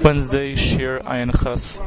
Wednesday, Shir Ayin Chas.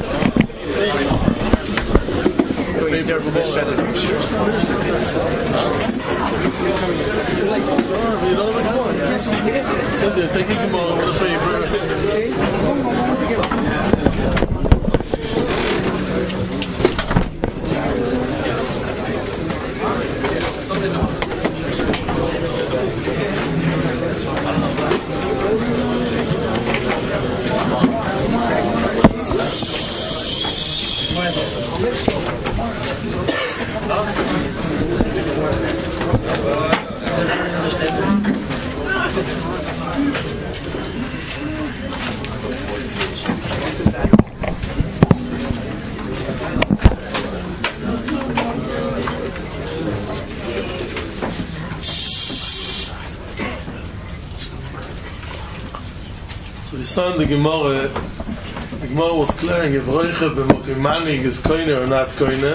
So we saw in the Gemara was clearing if Roicha b'mokimanig is koine or not koine.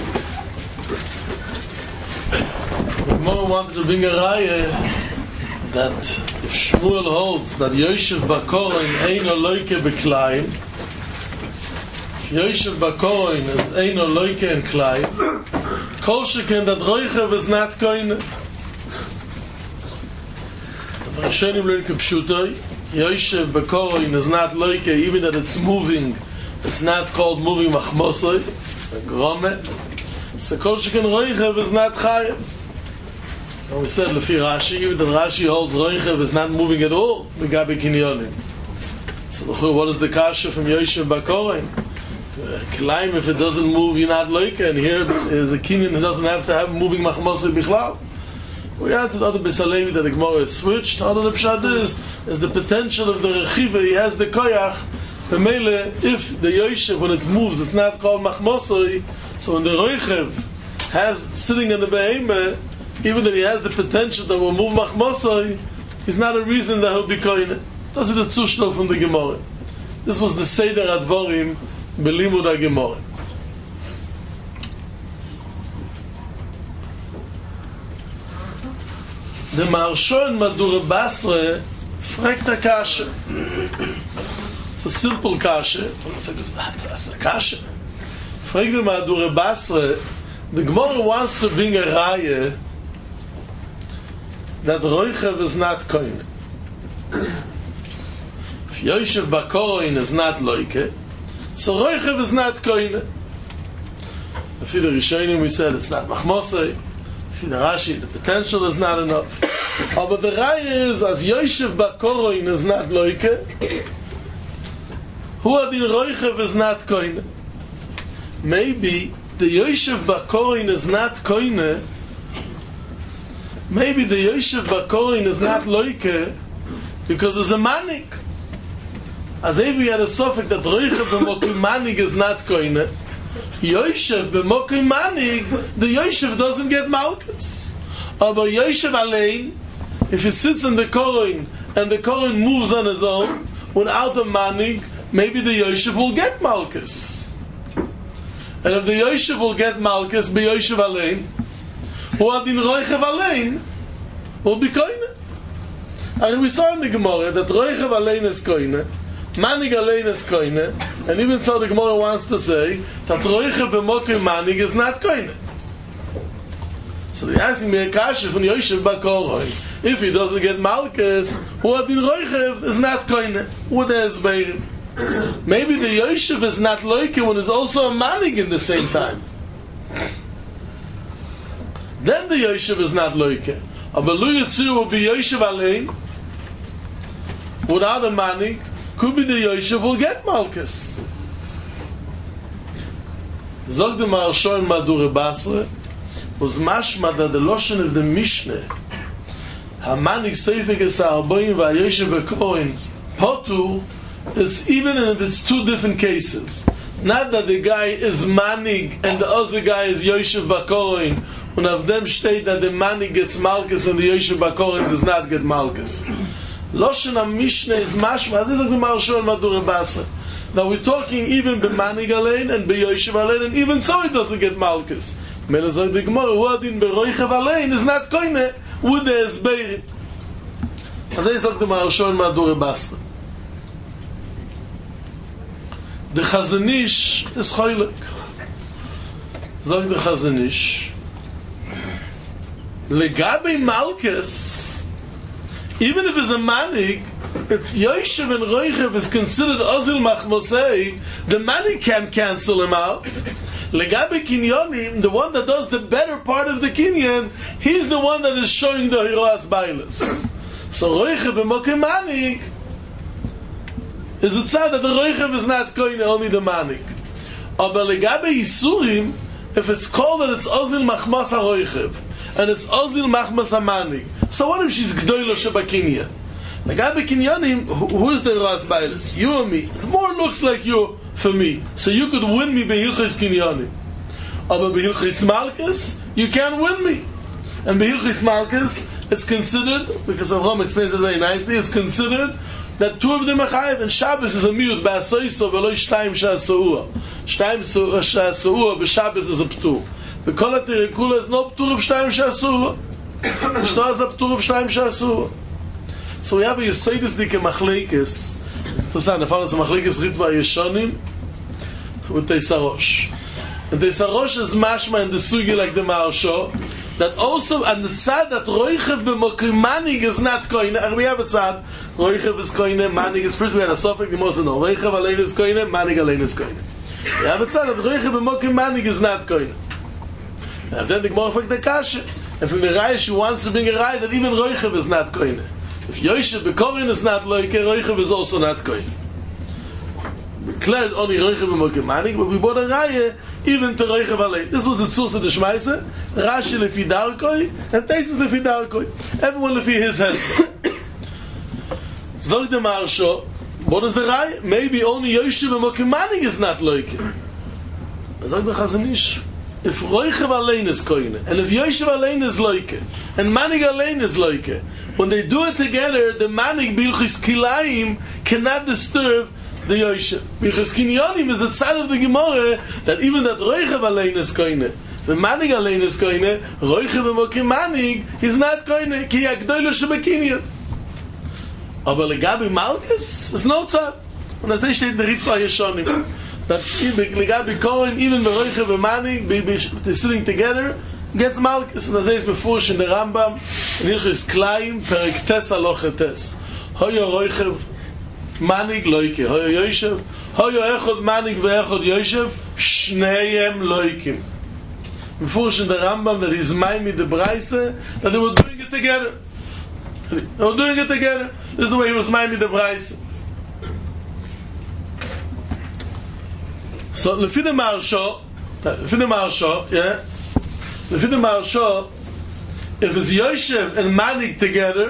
The Gemara wanted to bring a raya that if Shmuel holds that Yoshev Bakorin eino loike b'klayim, Yoshev Bakorin is eino loike in klayim, kol sheken that Roicha is not koine. The Rishonim learn k'pshutoi Yoshev Bakorin is not loike, even that it's moving, it's not called moving machmosoi, grome. So kol sheken Roichev is not chayim. And we said lefi Rashi, even that Rashi holds Roichev is not moving at all, megabe kinyonim. So what is the kasha from Yoshev Bakorin? Climb, if it doesn't move, you're not loike, and here is a kinyon that doesn't have to have moving machmosoi bichlal. We answered other Besalevi that the Gemara is switched. Other the Pshat is the potential of the Rechiva. He has the Koyach. The Mele, if the Yoshev, when it moves, it's not called Machmosoi. So when the Roichev has sitting in the Behemah, even that he has the potential that will move Machmosoi, is not a reason that he'll be Koine. That's the Zushtel from the Gemara. This was the Seder Advorim Belimud HaGemara. The Maharsha in Madura Basra fragt a kasha. It's a simple kasha. It's a kasha. Fragt the Madura Basra, the Gemara wants to bring a raya that Roichev is not koine. If Yoshev Bakorin is not loike, so Roichev is not koine. If the Rishonim we said it's not machmosei. In Rashi, the potential is not enough. But the raya is, as Yoshev Bakorin is not loike, who adin Roichev is not koine. Maybe the Yoshev Bakorin is not koine. Maybe the Yoshev Bakorin is not loike because it's a manik. As if we had a suffix that Roichev b'mokim manik is not koine, Yoshev b'mokim manig, the Yoshev doesn't get malchus. But Yoshev alein, if he sits in the korin and the korin moves on his own without a manig, maybe the Yoshev will get malchus. And if the Yoshev will get malchus, be Yoshev alein, who adin Roichev alein will be koine. And we saw in the Gemara that Roichev alein is koine, Manig alein is koine, and even so the Gemara wants to say that Roichev b'mokim manig is not koine. So they're asking me a kasha from Yoshev Bakorin. If he doesn't get malchus, who adin Roichev is not koine. What is beir? Maybe the Yoshev is not loike when it's also a manig in the same time. Then the Yoshev is not loike. Aber lu yitzu will be Yoshev alein without a manig. Could be the Yoshev will get malchus. Zog the Maharsha in Madura Basra was mashma that the Loshen of the Mishnah Hamanik Seifik es Ha'arboim v'Yoshev Bakorin Potu is even if it's two different cases. Not that the guy is manig and the other guy is Yoshev Bakorin. One of them state that the manig gets malchus and the Yoshev Bakorin does not get malchus. Loshen HaMishnah is mashma. This is the Maharsha in Madura Basra. Now we're talking even b'manig alein and b'Yoshev alein, and even so it doesn't get malchus. Mele zog the Gemara, who adin b'Roichev alein is not koine with the esbeirim. As I said the Maharsha in Madura Basra. The Chazon Ish is choilek. Zog the Chazon Ish. Legabe Malkus, even if it's a manik, if Yoshev and Roichev is considered Ozil Machmosei, the manik can't cancel him out. Legabe Kinyonim, the one that does the better part of the Kinyan, he's the one that is showing the Hiroas Bailas. So Roichev and Mokim Manik is a tzad that the Roichev is not going, only the manik. But Legabe Yisurim, if it's called that it's Ozil Machmos HaRoichev, and it's Ozil Machmas Amanik. So what if she's Gdoilo Shebakinya? Legabe Kinyanim, who is the Ras Bailis? You and me. It more looks like you for me. So you could win me Behilchis Kinyanim. But Behilchis Malkus, you can't win me. And Behilchis Malkus, it's considered, because Avram explains it very nicely, it's considered that two of them are chayiv, and Shabbos is a miut, Ba'asoiso v'lo shtaim sha'asu'ah. Shtaim sha'asu'ah, b'Shabbos is a p'tur. B'kol ha'tirikula is no p'tur of shtaim sha'asu'ah. Shto is a p'tur of shtaim sha'asu'ah. So we have a Yesodis dike machlekes. Interessant, I found it's a machlekes Ritva Yeshonim with Teisarosh. And Teisarosh is mashma in the sugi like the Maharsha, that also, and the tzad that Roichev b'mokim manig is not koine. We have a tzad, Roichev is koine, manig is, first we had a sofek, the most no, Roichev alein is koine, manig alein is koine. We have a tzad that Roichev b'mokim manig is not koine. And then the Gemara fakt the kasha. And from the Raya, she wants to bring a Raya that even Roichev is not koine. If Yoshev b'korin is not loike, Roichev is also not koine. We declared only Roichev b'mokim manig, but we brought a Raya even to Roichev alein. This was the source of the Shmaisa. Rashi lefi darkoi, and Teitzis lefi darkoi. Everyone lefi his head. Zog the Maharsha, what is the Raya? Maybe only Yoshev b'mokim manig is not loike. Zog the Chazon Ish. If Roichev alein is koine, and if Yoshev alein is loike, and manig alein is loike, when they do it together, the manig bilchis kilayim cannot disturb the Yoshev. Bilchis kinyonim is a tzad of the Gemara that even that Roichev alein is koine, the manig alein is koine, Roichev b'mokim manig is not koine, ki agdoilo shebekinyan. Aber legabi malchus is no tzad. Und das steht in der Ritva Yeshonim. That legabi kohen, even the Roichev and manig, they're sitting together, gets malchus. And das ist befurish in the Rambam, in Hilchis Klaim, perek tes aloche tes. Hoyo Roichev manig loike, hoyo Yoshev, hoyo echod manig ve'echod Yoshev, shneim loikim. Befurish in the Rambam that he's maimid the Braise, that they were doing it together. They were doing it together. This is the way he was maimid the Braise. So, lefi the Maharsha, yeah, lefi the Maharsha, if it's Yoshev and manig together,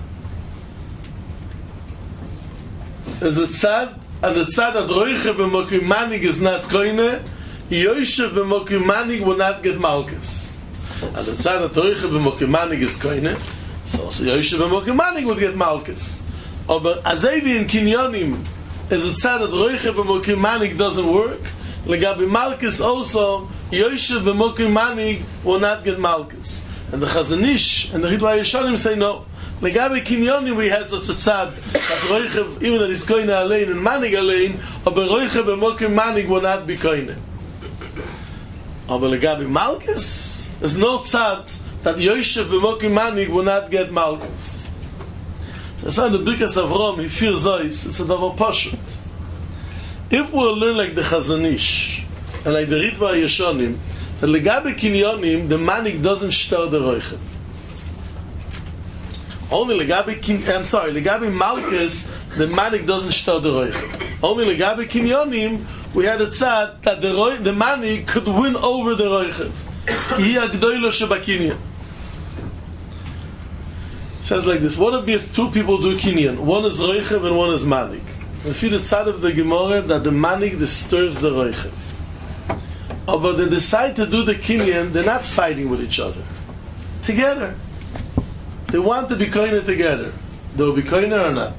there's a tzad, and the tzad that Roichev b'mokim manig is not koine, Yoshev b'mokim manig will not get malchus. And the tzad that Roichev b'mokim manig is koine, so Yoshev b'mokim manig would get malchus. But azevi in kinyonim is a tzad that Roichev b'mokim manig doesn't work. Legabi malchus also, Yoshev b'mokim manig will not get malchus. And the Chazon Ish and the Ritva Yeshonim say no. Legabi kinyonim we have such a tzad that Roichev, even that he's koine alein and manig alein, but Roichev b'mokim manig will not be koine. But legabi malchus, there's no tzad that Yoshev b'mokim manig will not get malchus. So I saw in the Birkas Avram, he feels zois, it's a davar pashut. If we'll learn like the Chazon Ish and like the Ritva Yeshonim, that legabe kinyonim, the manig doesn't stir the Roichev. Only legabe malchus, the manig doesn't stir the Roichev. Only legabe kinyonim, we had a tzad that the manig could win over the Roichev. Ki hi agdoilo shebakinyan. It says like this: what if two people do kinyan? One is Roichev and one is manig. We feel the tzad of the Gemara that the manig disturbs the Roichev. But they decide to do the kinyan, they're not fighting with each other. Together. They want to be koine together. They will be koine or not.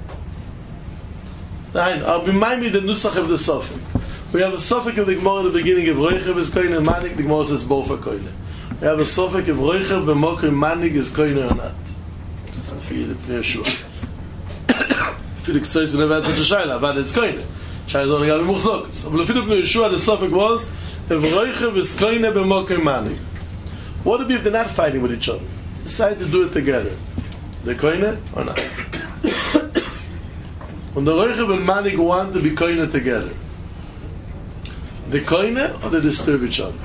I'll be minding the nusach of the sofik. We have a sofik of the Gemara in the beginning, if Roichev is koine and manig, the Gemara says both are koine. We have a sofik if Roichev b'mokim manig is koine or not. For you, the Pnei Yeshua. For the Ktsois, we never had such a shayla, but it's koine. Shai Zon Gabi Muchzokus. But Lefiduk no Yeshua, the suffix was Evroichev is koine b'mokim manig. What if they're not fighting with each other? Decide to do it together. They're koine or not? When the Roichev and Manig want to be koine together, they koine or they disturb each other?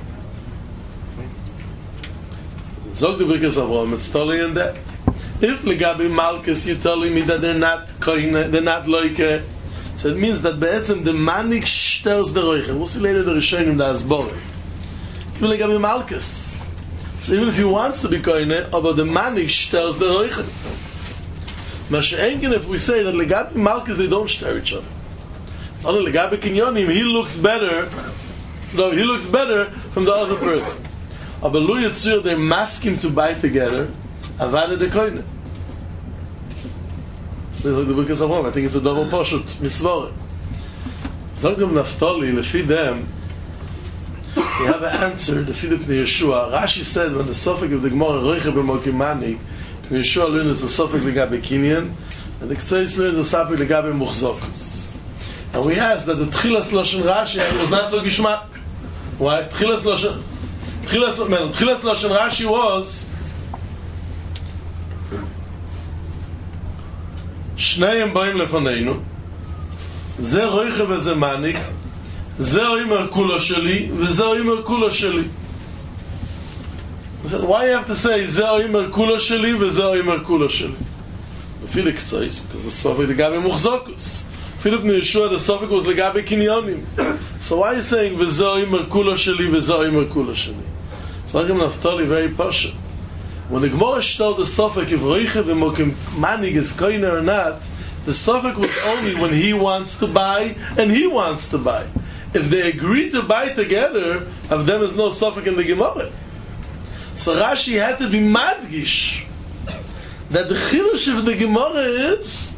Zog the Birkas Avram, it's telling in that. If Legabi Malkus, you're telling me that they're not koine, they're not loike, so it means that be'etzem the Manig shtels the Roichev. We'll see later the Rishonim, the Asborim. Even Legabi Malkus. So even if he wants to be koine, but the Manig shtels the Roichev. Masha'engen, if we say that Legabi Malkus, they don't share each other. It's only Legabi Kinyonim, he looks better from the other person. But Lu Yitzur, they mask him to buy together, Avada de koine. This is like the Birkas Avram. I think it's a double poshut, misvore. Zogdom Naftali, lefi them, you have an answer, the Fidip ne Yeshua. Rashi said, when the suffix of the Gemara, Roiche b'mokim manig, Yeshua learned it's a suffix legabe kinyan, and the Ktseis learned it's a suffix legabe muchzokus. And we asked that the Tchilas Loshen Rashi was not so gishmak. Why? Tchilas Loshen Rashi was Shneim Baim Lefaneinu, Ze Roiche v'ze manig, Ze Oimer Kulo Sheli, v'ze Oimer Kulo Sheli. Why you have to say Ze Oimer Kulo Sheli, v'ze Oimer Kulo Sheli? Philip Ktseis, because the suffix legabe muchzokus. Philip ne Yeshua, the suffix was legabe kinyonim. So why are you saying v'ze Oimer Kulo Sheli, v'ze Oimer Kulo Sheli? So I'm going to tell you very pasha. When the Gemara told the suffix if Roiche v'mokim manig is koine or not, the suffix was only when he wants to buy and he wants to buy. If they agree to buy together, of them is no suffix in the Gemara. So Rashi had to be madgish that the chilush of the Gemara is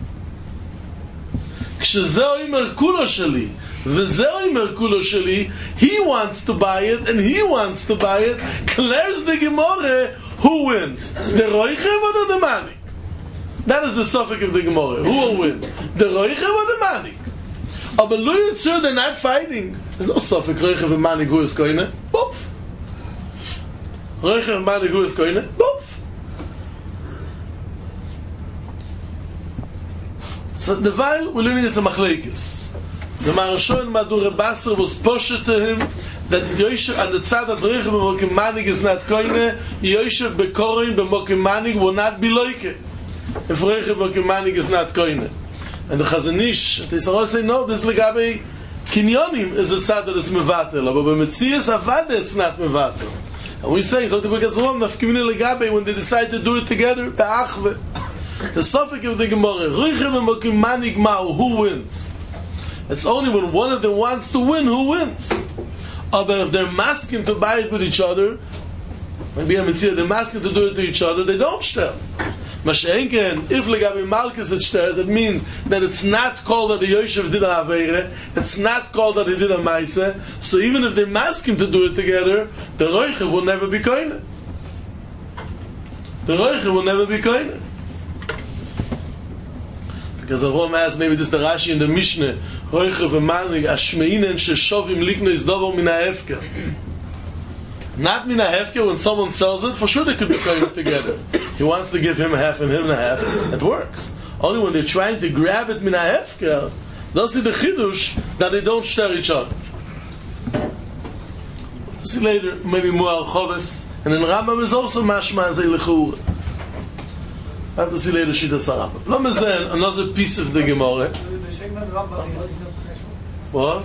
כשזה אומר כולו שלי וזה אומר כולו שלי, he wants to buy it and he wants to buy it. Clears the Gemara, who wins? The Roichev or the Manik? That is the suffix of the Gemara. Who will win? The Roichev or the Manik? But Lu Yitzur, they're not fighting. There's no suffix Roichev and Manik who is koine. Both. Roichev and Manik who is koine. Both. So the while we're learning it's a machlekes. The Maharsha and Madure Basra was pushed to him that Yosef at the tzad of Roichev b'mokim manig is not koine. Yosef b'korin b'mokim manig will not be loike. If Roichev b'mokim manig is not koine. And the Chazanish, they say no, this legabe kinyonim is a tzad that it's mevatel, but b'metzias avada it's not mevatel. And we say so the Birkas Avram nafkimine legabe when they decide to do it together be'achve. The suffix of the Gemara, Roichev b'mokim manig ma'u, who wins? It's only when one of them wants to win who wins. But if they're masking to buy it with each other, maybe they're masking to do it to each other, they don't shtel. Masha'enken, if legabe malchus it shters, it means that it's not called that the Yosef did a aveire, it's not called that he did a maise. So even if they're masking to do it together, the Roichev will never be koine. The Roichev will never be koine. Because Avram asks, maybe this is the Rashi in the Mishnah, Roichev v'manig ashmeinen sheshovim liknos dover min ha'hefker. Not min ha'hefker, when someone sells it, for sure they could be koine together. He wants to give him half and him half. It works. Only when they're trying to grab it min ha'hefker, they'll see the chidush that they don't share each other. We'll see later, maybe more al-choves. And then Rambam is also mashma azay l'chur. I have to see later Shita Sarabah. Lamazen, another piece of the Gemara. What?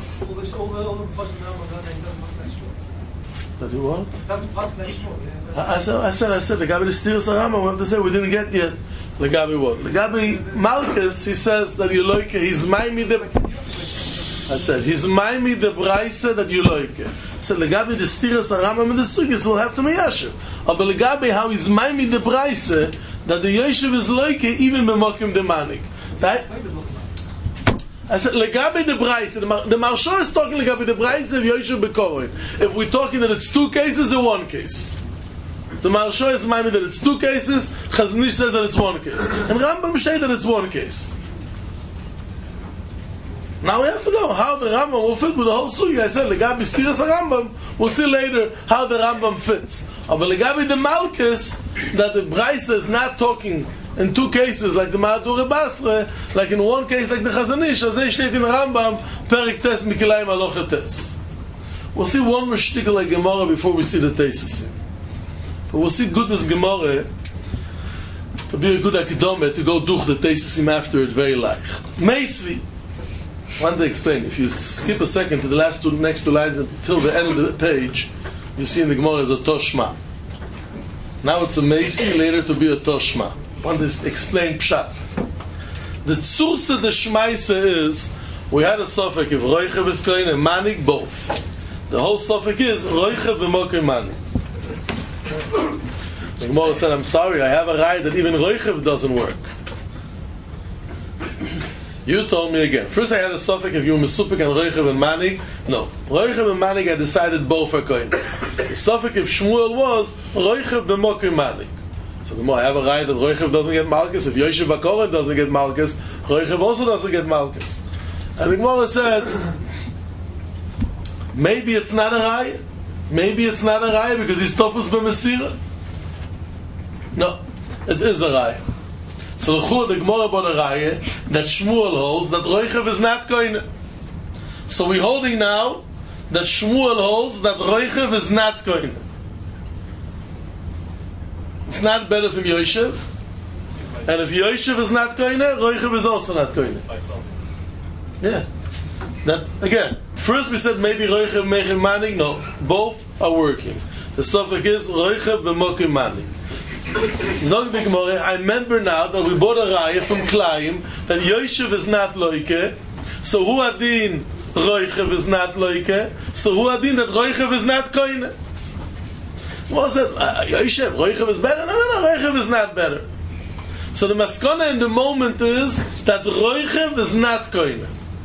That you what? I said, the Gabi Stira Sarabah, we have to say, we didn't get yet. The Gabi what? The Gabi Malchus, he says that you like it, he's maimi the... I said, he's maimi the Braise that you like it. I said, the Gabi the Stira Sarabah and the Sugis will have to meyashiv. But the Gabi, how he's maimi the Braise, that the Yosef is loike even b'mokim the manik. Right? I said legabe the Braise. The Maharsha is talking legabe the Braise of Yosef b'korin. If we're talking that it's two cases or one case, the Maharsha is reminding that it's two cases. Chazanish says that it's one case, and Rambam says that it's one case. Now we have to know how the Rambam will fit with the whole sugi. I said, Legabi Stiras Rambam, we'll see later how the Rambam fits. But Legabi the Malkus, that the Braisa is not talking in two cases, like the Ma'adur Basra, like in one case, like the Chazanish, as they state in Rambam, Perik Tes Mikilayim Alocha Tes. We'll see one Meshtikal like Gemara before we see the Tesis. But we'll see goodness Gemara to be a good akidome to go duch the Tesis after it very leicht. Meisvi. I want to explain. If you skip a second to the next two lines until the end of the page, you see in the Gemara is a Toshma. Now it's a Meisvi, later to be a Toshma. I want to explain Pshat. The Tzursa de Shmaisa is, we had a suffix of Roichev is Koine and Manik both. The whole suffix is Roichev v'Mokim Manik. The Gemara said, I'm sorry, I have a raya that even Roichev doesn't work. You told me again. First I had a suffix if you were Mesupik and Roichev and Manik. No. Roichev and Manik I decided both are Koine. The suffix of Shmuel was Roichev v'Mokim Manik. So the more I have a raya that Roichev doesn't get Malkus. If Yoshev Bakoren doesn't get Malkus, Roichev also doesn't get Malkus. And the Gemara said, maybe it's not a raya. Maybe it's not a raya because he's Tofus b'Mesira. No, it is a raya. So the Gemara brought a raya that Shmuel holds that Roichev is not Koine. So we're holding now that Shmuel holds that Roichev is not Koine. It's not better from Yoshev. And if Yoshev is not Koine, Roichev is also not Koine. Yeah. That again, first we said maybe Roichev Mechim Manik. No, both are working. The suffix is Roichev b'Mokim Manik. Zog the Gemara, I remember now that we bought a raya from Klaim that Yoshev is not loike. So who adin Roichev is not loike? So who adin that Roichev is not Koine? What was it? Yoshev, Roichev is better? No, Roichev is not better. So the maskana in the moment is that Roichev is not Koine.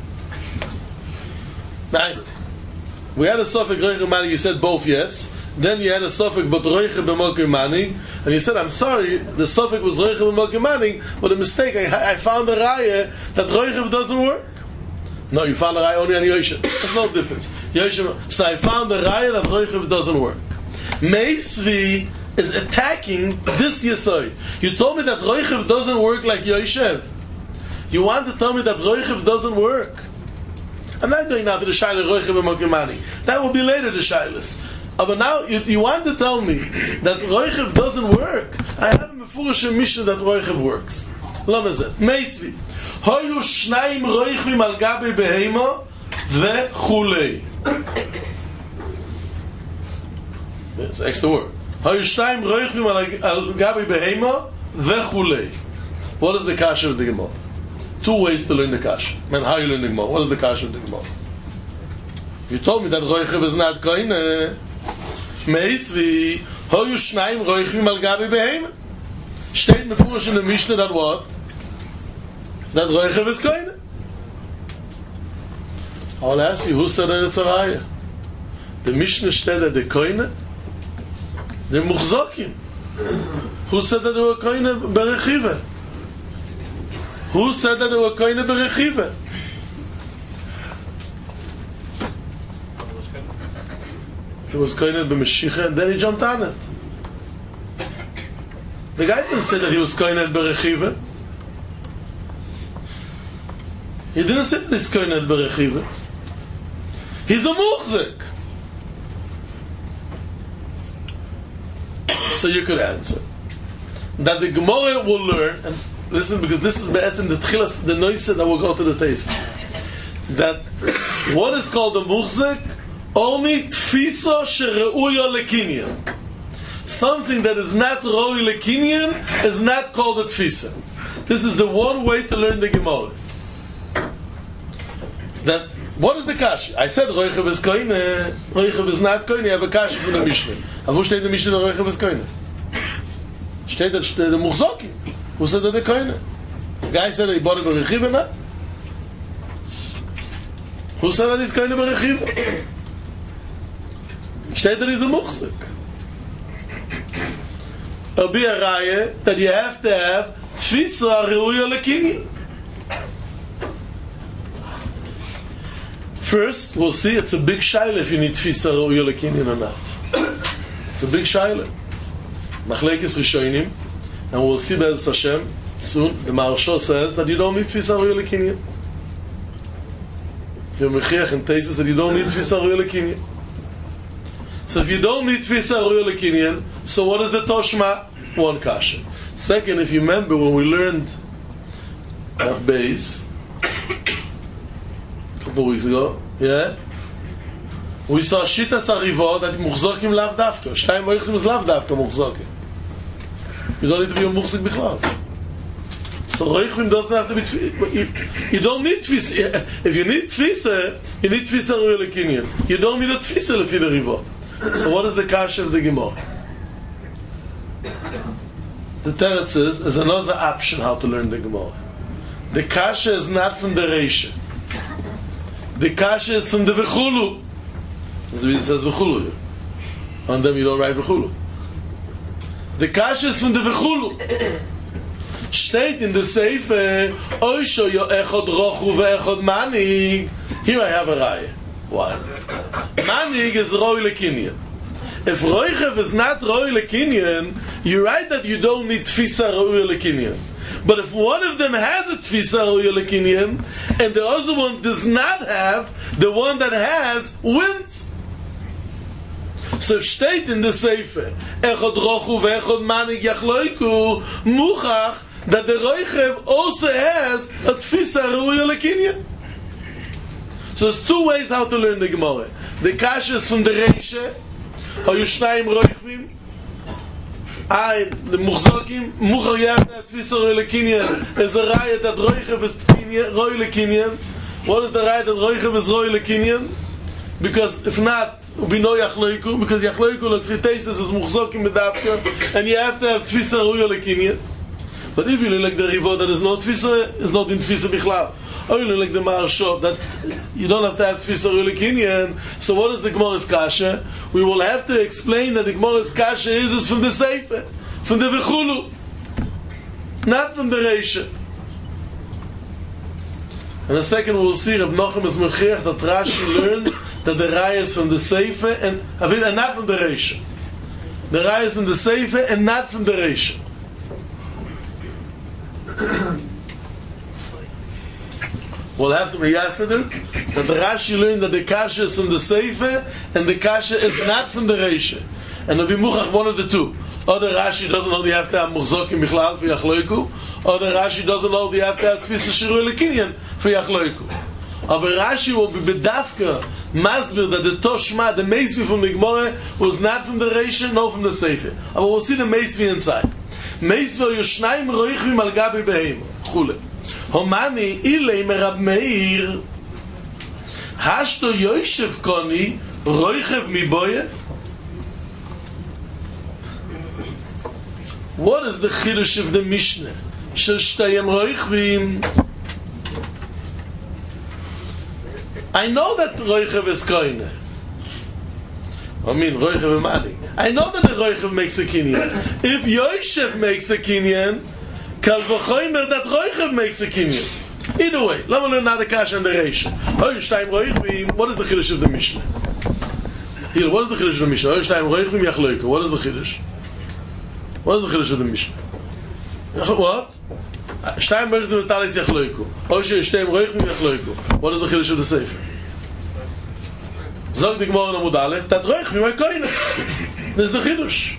Now, we had a suffix Roichev Manik, you said both yes. Then you had a suffix but Roichev b'Mokim Manik, and you said, I'm sorry, the suffix was Roichev b'Mokim Manik, but a mistake, I found a raya that Roichev doesn't work. No, you found a raya only on Yoshev. There's no difference. Yoshev, so I found a raya that Roichev doesn't work. Meisvi is attacking this Yesod. You told me that Roichev doesn't work like Yoshev. You want to tell me that Roichev doesn't work? I'm not going now to the Shaila Roichev b'Mokim Manik. That will be later, the Shailas. But now you want to tell me that Roichev doesn't work. I have a Mefurish Mishnah that Roichev works. Lamazet. Meisvi. Hoyu shnaim roichvim al gabi behema vechulei. It's an extra word. Hoyu shnaim roichvim al gabi behema vechulei. What is the kasha of the Gemara? Two ways to learn the kasha. And how you learn the Gemara? What is the kasha of the Gemara? You told me that Roichev is not Koine. Meisvi, hoyu shnaim roichvim al gabi behema. Steht mefurish in the Mishnah that what? That Roichev is Koine. I'll ask you, who said that it's a raya? The Mishnah said that the Koine? The Muchzokim. Who said that they were Koine berechiva? Who said that they were Koine berechiva? He was Koine b'Meshicha and then he jumped on it. The guy didn't say that he was Koine berechiva. He didn't say that he's Koine berechiva. He's a muchzik. So you could answer that the Gemara will learn, and listen, because this is be'etzim the tchilas, the noise that will go to the thesis, that what is called a muchzik only tfisa she'reuya lekinyan. Something that is not roi lekinyan is not called a tfisa. This is the one way to learn the Gemara. That what is the kasha? I said Roichev is Koine. Roichev is not Koine. You have a kasha from the Mishnah. And who steht the Mishnah that Roichev is Koine? Steht the Muchzokim. Who said that the Koine? The guy said that he bought it with Rechiva now? Who said that he's Koine with Rechiva? Steht that he's a Muchzik. It'll be a raya that you have to have Tfisa Reuya Lekinyan. First, we'll see it's a big shaila if you need tfisa ra'uya lekinyan or not. It's a big shaila. Machlekes Rishonim, and we'll see Be'ez Hashem soon. The Maharsha says that you don't need tfisa ra'uya lekinyan. You're mechiach in thesis that you don't need tfisa ra'uya lekinyan. So if you don't need tfisa ra'uya lekinyan, so what is the toshma? One kasha. Second, if you remember when we learned Beis a couple of weeks ago, yeah, we saw Shita Sariva that Muchzokim lav dafka. Shtayim Moichsim is lav dafka Muchzokim. You don't need to be a Muchzik Bichlal. So Roichim doesn't have to be. You don't need Tfisa. If you need Tfisa, you need Tfisa Ra'uya lekinyan. You don't need a Tfisa lefi the Riva. So what is the kasha of the Gemara? The Teretz is another option how to learn the Gemara. The kasha is not from the Reisha. The kasha is from the V'chulu. That's the reason it says V'chulu here. On them you don't write V'chulu. The kasha is from the V'chulu. Steht in the Sefer, Oisho yo echod rochu ve'echod manig. Here I have a raya. Why? Manig is roi lekinyan. If roichev is not roi lekinyan, you write that you don't need tfisa roi lekinyan. But if one of them has a tfisa roi lekinyan, and the other one does not have, the one that has wins. So if steht in the Sefer, echod rochu ve'echod manig yachloiku, muchach, that the roichev also has a tfisa roi lekinyan. So there's two ways how to learn the Gemara. The kasha is from the Reisha, or you shnayim roichvim. The muchzokim, muchar yavta tfisa roi lekinyan. There's a raya that roichev is roi lekinyan. What is the raya that roichev is roi lekinyan? Because if not, we know yachloiku, because yachloiku like fitesis is muchzokim medavka, and you have to have tfisa roi lekinyan. But if you look like the Rivo that is no tfisa, is not in tfisa bichlal. Or you look like the Maharsha that you don't have to have tfisa roi lekinyan. So what is the Gemara's kasha? We will have to explain that the Gemara's kasha is from the Sefer, from the V'chulu, not from the Reisha. And a second we will see Reb Nochem is mechiach that Rashi learned that the Raya is from the Sefer and not from the Reisha. The Raya is from the Sefer and not from the Reisha. We'll have to be yesterday that the Rashi learned that the kasha is from the Sefer and the kasha is not from the Reisha. And it'll be muchach one of the two. Or the Rashi doesn't know you have to have muchzokim bichlal for yachloiku, or the Rashi doesn't know you have to have tfisa shiroi lekinyan for yachloiku. But Rashi will be bedafka masbir that the toshma, the meisvi from the Gemara was not from the Reisha, nor from the Sefer. But we'll see the meisvi inside. Meisvi yoshnayim roichvim al gabi beheim chule. Homani ilay merab meir hashto yoshev koni roichev miboye. What is the chidush of the Mishnah? Shel shtayim roichvim. I know that roichev is koine. I mean roichev mani. I know that the roichev makes a kinyan. If Yoshev makes a kinyan, Kal v'choimer that roichev makes a kinyan. Either way, let me learn now the kasha and the reisha. Shtayim roichvim. What is the chiddush of the Mishnah? Here, what is the chiddush of the Mishnah? Shtayim roichvim yachloiku. What is the chiddush? What is the chiddush of the Mishnah? What? Shtayim roichvim v'talis yachloiku. Shtayim roichvim yachloiku. What is the chiddush of the Sefer? Zog the Gemara in Amud Aleph that roichvim are koine. This is the chiddush.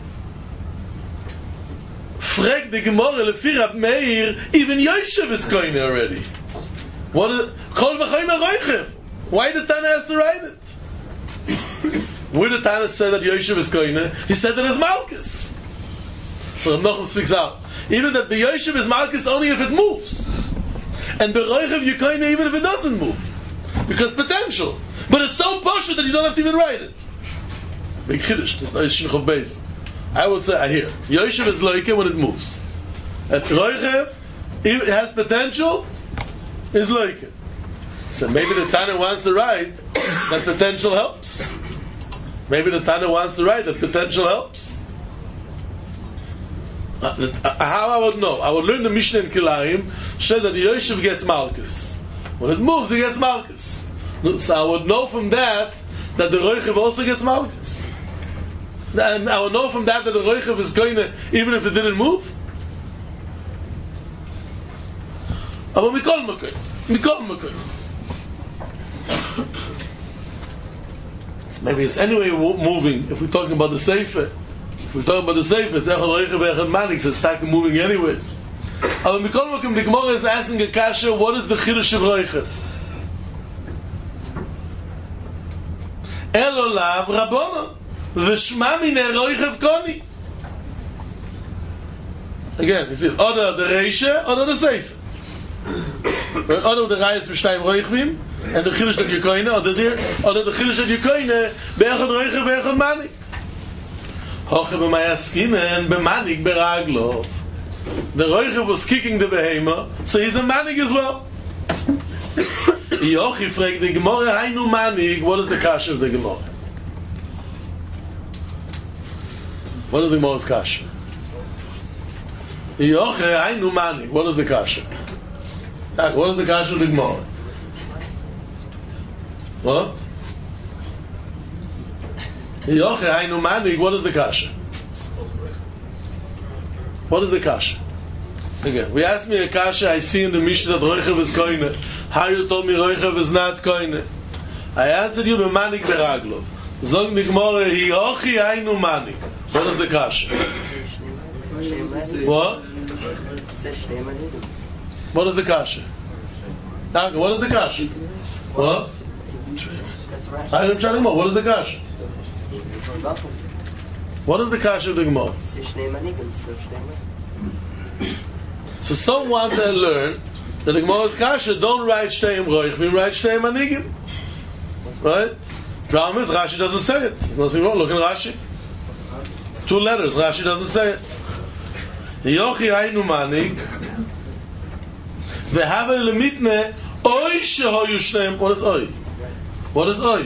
Frag the Gemara lefi Rab Meir, even Yoshev is koine already. What is Kol v'choimer roichev? Why the Tana has to write it? Where the Tana said that Yoshev is koine, he said that as Malchus. So Reb Nochem speaks out. Even that the Yoshev is Malchus only if it moves, and the roichev you koine even if it doesn't move, because potential. But it's so posh that you don't have to even write it. Big chiddush. This is Shinchov Beis. I would say, I hear Yoshev is loike when it moves. And roichev, if it has potential, is loike. So maybe the Tana wants to write that potential helps. Maybe the Tana wants to write that potential helps. How I would know? I would learn the Mishnah in Kilayim, says that the Yoshev gets Malchus. When it moves, he gets Malchus. So I would know from that the Roichev also gets Malchus. And I would know from that the Roichev is going to, even if it didn't move. Aber Mikol Makoy. Maybe it's anyway moving. If we're talking about the Sefer, it's Echad Roichev, Echad Manik, so it's starting moving anyways. Aber Mikol Makoy, the Gemara is asking a kasha, what is the Chidush of Roichev? Elolav Rabbono V'shma minei Roichev Koni. Again, he says, Oda the Reisha, Oda the Sefer. Oda the Reis V'shtayim Roichvim, and the Chidush of Yekoine, Oda the Chidush of Yekoine, Be'echad Roichev, Be'echad Manik. Hoche b'mayaskinen, b'manik b'raglov. The Roichev was kicking the behemoth, so he's a manik as well. Yochi fragt the Gemara, Hainu manik, what is the kasha of the Gemara? What is the Gemara's kasha? Yochi, Hainu manik, what is the kasha? What is the kasha of the Gemara? What? Yochi, Hainu manik, what is the kasha? What is the kasha? Again, we asked me a kasha I see in the Mishnah that Roichev is koine. How you told me Roichev is not koine? I answered you b'manik b'raglov. Zog nigmore hi hochi hainu manik. What is the kasha? What? What is the kasha? What is the kasha? What? What is the kasha? What is the kasha of the Gemara? So some want to learn that the Gemara's kasha don't write Shteim Roichvim, write Shteim Manigim. Right? Problem is Rashi doesn't say it. There's nothing wrong. Look at Rashi. 2 letters. Rashi doesn't say it. Yochi Hainu Manig Ve'haven Lemitne Oy Shehoyu Shneim. What is Oy? What is Oy?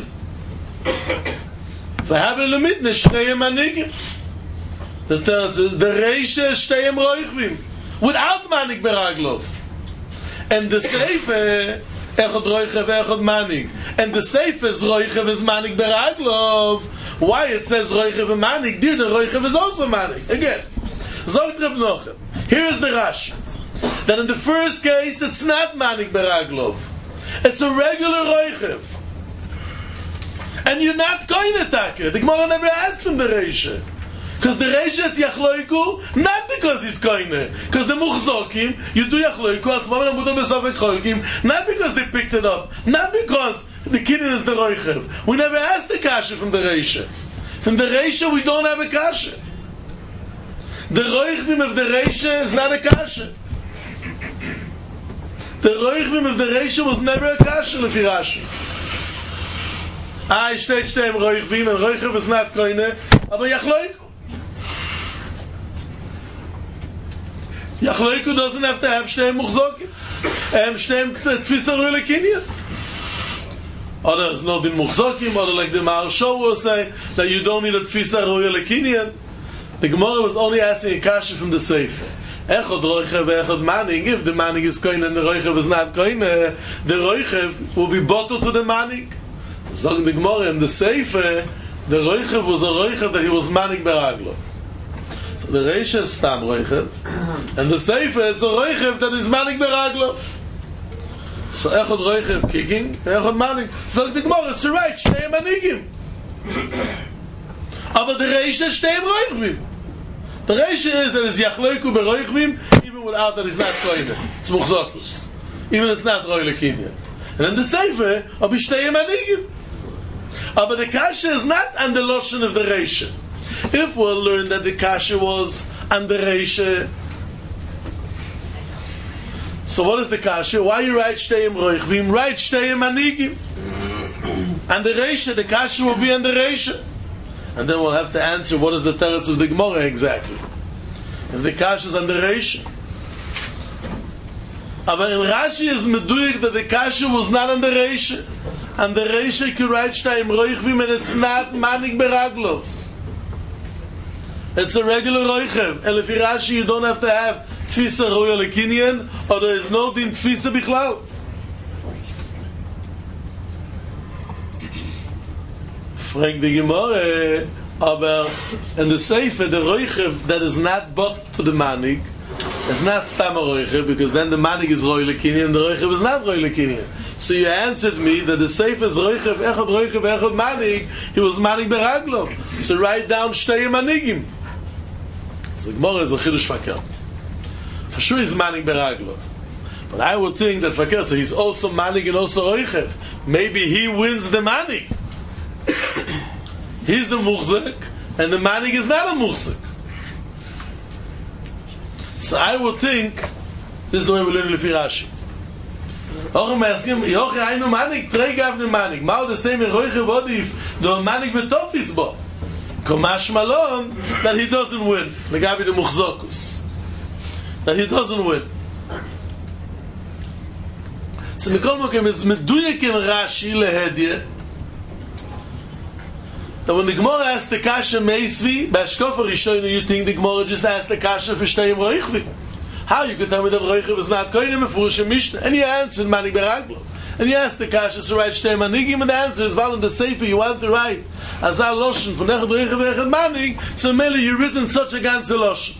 Ve'haven Lemitne Shneim Manigim. The Reisha Shteim Roichvim. Without Manik Beraglov. And the Sefer Echad Roichev Echad Manik. And the Sefer is Roichev is Manik Beraglov. Why it says Roichev and Manik? Dear, the Roichev is also Manik. Again, Zog Reb Nochem. Here is the Rashi. That in the first case it's not Manik Beraglov. It's a regular Roichev. And you're not going to attack it. The Gemara never asked from the Reisha. Because the Reisha is Yachloiku, not because he's koine. Because the Muchzokim, you do Yachloiku, not because they picked it up. Not because the Kidin is the Roichev. We never asked the Kasha from the Reisha. From the Reisha, we don't have a Kasha. The Roichvim of the Reisha is not a Kasha. The Roichvim of the Reisha was never a Kasha, Lefi Rashi. I steht Shteim Roichvim, and Roichev is not koine, aber Yachloiku. Yachloiku doesn't have to have Shteim Muchzokim. Shteim Tfisa Ruile Kinyan. Or there's no Din Muchzokim, or like the Maharsho will say, that you don't need a Tfisa Ruile Kinyan. The Gemara was only asking a kasha from the Sefer. Echad Roichev, Echad Manik. If the Manik is koine and the Roichev is not koine, the Roichev will be bottled to the Manik. Zog the Gemara in the Sefer, the Roichev was a Roichev that he was Manik Beraglo. So the Reisha is Stam Roichev, and the Sefer is a Roichev that is Manik Beraglo. So Echad Roichev kicking, Echad Manik. Zog the Gemara, it's right, Shteim Manigim. Aber the Reisha is Shteim Roichvim. The Reisha is that it's Yachloiku Beroichvim, even without that it's not Koine. It's Muchzokus. Even it's not Roile Kinyan. And then the Sefer, I'll be Shteim Manigim. But the kasha is not on the lotion of the Reisha. If we'll learn that the kasha was on the Reisha, so what is the kasha? Why you write Shteim Roichvim? Write Shteim Manigim. And the Reisha, the kasha will be on the Reisha. And then we'll have to answer what is the teretz of the Gemara exactly. If the kasha is on the Reisha. But in Rashi is meduyik that the kasha was not on the Reisha. And the Reisha could write Shteim Roichvim, and it's not Manik Beraglov. It's a regular Roichev. And if Rashi, you don't have to have Tfisa Roya Lekinyan, or there is no Din Tfisa Bichlal. Frag the Gemara, aber in the Sefer, the Roichev that is not bought to the Manig, is not Stam Roichev, because then the Manig is Roy Lekinian, the Roichev is not Roy Lekinian. So you answered me that the Sefer is Roichev, Echad Manig, he was Manig Beraglo. So write down Shtei Manigim. So the Gemara is a Chidush Fakert. For sure he's Manig Beraglo. But I would think that Fakert, so he's also Manig and also Roichev. Maybe he wins the Manig. He's the Muchzik, and the Manig is not a Muchzik. So I would think, this is the way we learn Lefi Rashi. Auch asking, Yoche Ainu Manig, Trei Gavne Manig. Mao the same in Roiche Vodif, the Manig Vetofis Bo. Komash Malon, that he doesn't win. The Gabi the Muchzokus. That he doesn't win. So Mikol Mokem is Meduyek in Rashi Lehedye, that when the Gemara asked the Kasha Meisvi, by Shkofa Rishonu, you think the Gemara just asked the Kasha for Shteim Roichvi? How you could tell me that Roichvi is not Koinim and Furush Mishnah? And you answered Manig Beraglo. And you asked the Kasha to write Shteim Manigim, and the answer is, well, in the Sefer you want to write Azal Loshen for Nechad Roichvi Echad Manig, so Mele you written such a ganze Loshen.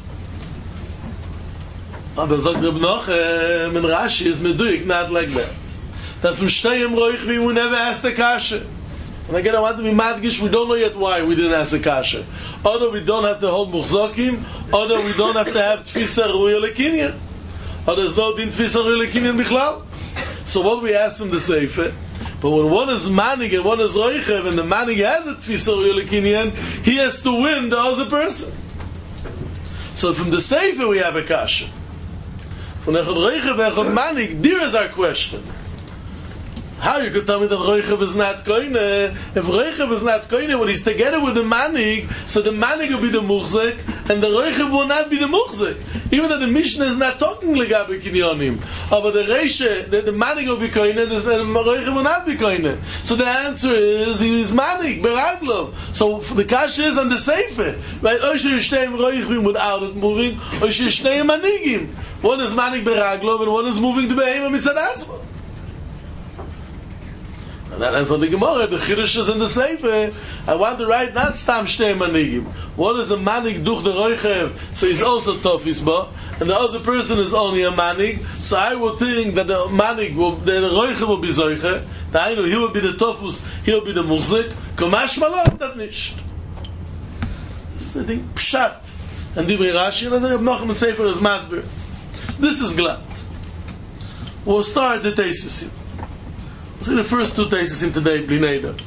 Aber sagt Reb Nochem in Rashi is Meduyik, not like that. That from Shteim Roichvi we never asked the Kasha. And again, I want to be madgish, we don't know yet why we didn't ask the kasha. Although we don't have to hold muchzokim, although we don't have to have tfisa ruya lekinyan. Or there's no din tfisa ruya lekinyan bichlal. So what we ask from the Sefer, but when one is manig and one is roichev, and the manig has a tfisa ruya lekinyan, he has to win the other person. So from the Sefer we have a kasha. From echad roichev, echad manig, there is our question. How you could tell me that Roichev is not Koine? If Roichev is not Koine, when he's together with the Manig, so the Manig will be the Muchzik, and the Roichev will not be the Muchzik. Even though the Mishnah is not talking Legabe Kinyonim. But the Reishe, the Manig will be Koine, and the Roichev will not be Koine. So the answer is, he is Manig, Beraglov. So the Kasha is on the Sefer. Right? Oishe Yishteim Roichvim without it moving, Oishe Yishteim Manigim. One is Manig Beraglov, and one is moving the Behema Mitzad Atzma. And for the Gemara, the Chiddush is in the Sefer. I want to write not Stam Shtei Manigim. One is a Manig Duch the Roichev, so he's also Tofis Bo, and the other person is only a Manig. So I would think that the Manig, the Roichev will be Zoiche, he will be the Tofus, he will be the Muchzik. Komash Malon, that nicht. This is, I think, Pshat. And Divrei Rashi, and I say, Nochem and Sefer is Masber. This is Glat. We'll start the Teisvisim. See the first two Teisim today, Blineda.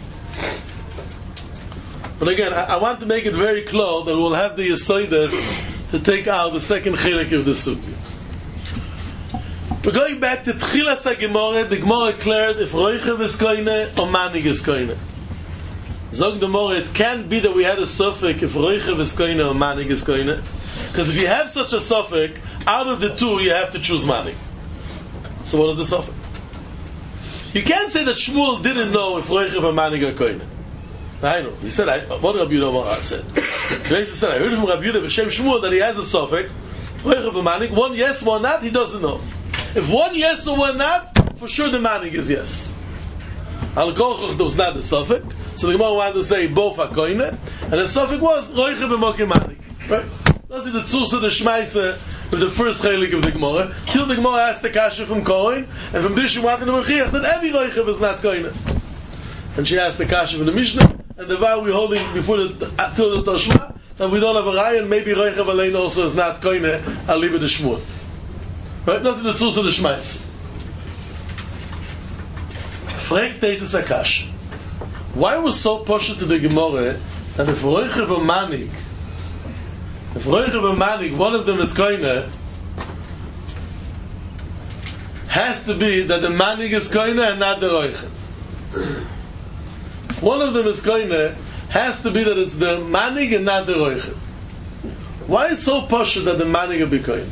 But again, I want to make it very clear that we'll have the Yesoides to take out the second Chilek of the Sukkah. We're going back to Tchilas HaGemorah. The Gemorah declared if Roichev is Koine or Manig is Koine. Zog the Gemorah, it can't be that we had a suffix if Roichev is Koine or Manig is Koine. Because if you have such a suffix, out of the two you have to choose Manig. So what is the suffix? You can't say that Shmuel didn't know if Roichev and Manig are Koine. I know. He said, what Rabbi Yehuda said? He said, I heard from Rabbi Yehuda B'Shem Shmuel that he has a suffix, Roichev and Manig, one yes, one not, he doesn't know. If one yes or one not, for sure the Manig is yes. Al-Kochach was not the suffix, so the Gemara wanted to say both are Koine, and the suffix was Roichev and Mokim Manig. Right? That's the Tzus of the Shmaise with the first Chelik of the Gemara. Till the Gemara asked the Kasha from Kohen, and from this she wanted to Mechiach that every Roichev is not Koine. And she asked the Kasha from the Mishnah, and the vow we're holding before till the Toshma, that we don't have a Rai, and maybe Roichev Alein also is not Koine, I'll leave it to Shmuel. Right? That's the Tzus of the Shmaise. Fragt Teisus HaKasha. Why was so pushed to the Gemara that if Roichev or Manig, one of them is Koine, has to be that the Manig is Koine and not the Roichev. One of them is Koine, has to be that it's the Manig and not the Roichev. Why it's so posh that the Manig will be Koine?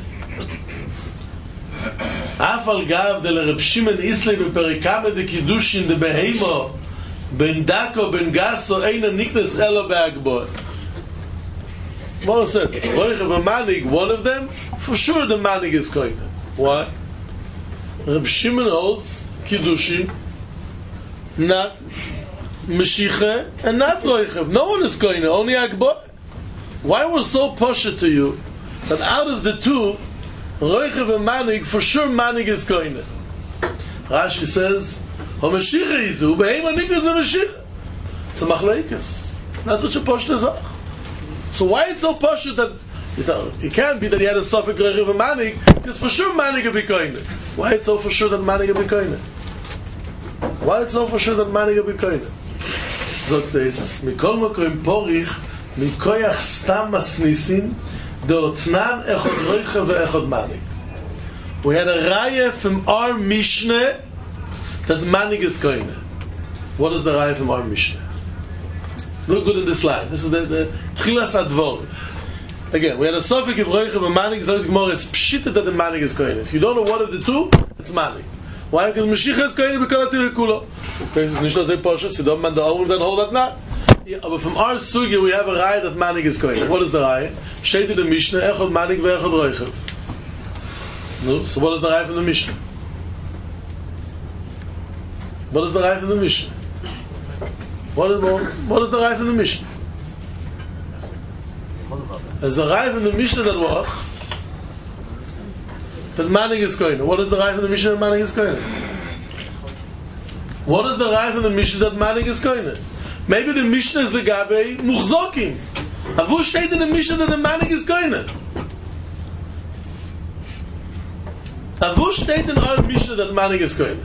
Afal gav de Reb Shimon Islay beperikame de Kiddushin de Behemo ben Dako ben Gaso eina niknes elo be'agbor. Moshe says, Roichev and Manig, one of them, for sure the Manig is Koine. Why? Reb Shimon holds Kiddushin, not Meshicha and not Roichev. No one is koine, only Agboy. Why was so pushed to you that out of the two, Roichev and Manig, for sure Manig is koine? Rashi says, "O Meshicha izu, be'ema nigdas v'Meshicha." It's a machlekes. That's such a pushed zach. So why it's so pushed that it can't be that he had a suffix Roichev and Manig, because for sure Manig will be koine. Why it's so for sure that Manig will be koine? Why it's so for sure that Manig will be koine? Sagt Jesus, mikol mokoim porich, mikoyach stam masnisin, deotnan echod roicha ve'echod manig. We had a raya from our Mishnah that manig is koine. What is the raya from our Mishnah? Look good in this line. This is the Tchilas Advor. Again, we had a suffix of roicha ve'manig, so it's pshita that the manig is koine. If you don't know what of the two, it's manig. Why? Because Mashiach is koine b'kol ha'tirikulo. Mishnah say Poshet, so don't man the own then hold that not. Yeah, but from our sugi we have a raya that manig is koine. What is the raya? Shade the Mishnah, echod manig ve'echod roichev. No, so what is the raya from the Mishnah? What is the raya from the Mishnah? What is the raya from the Mishnah? There's a raya from the Mishnah that what? That manig is koine. What is the raya from the Mishnah that manig is koine? What is the raya from the Mishnah that manig is koine? Maybe the Mishnah is the gabe muchzokim. Avu steht in the Mishnah that the manig is koine. Avu steht in our Mishnah that manig is koine.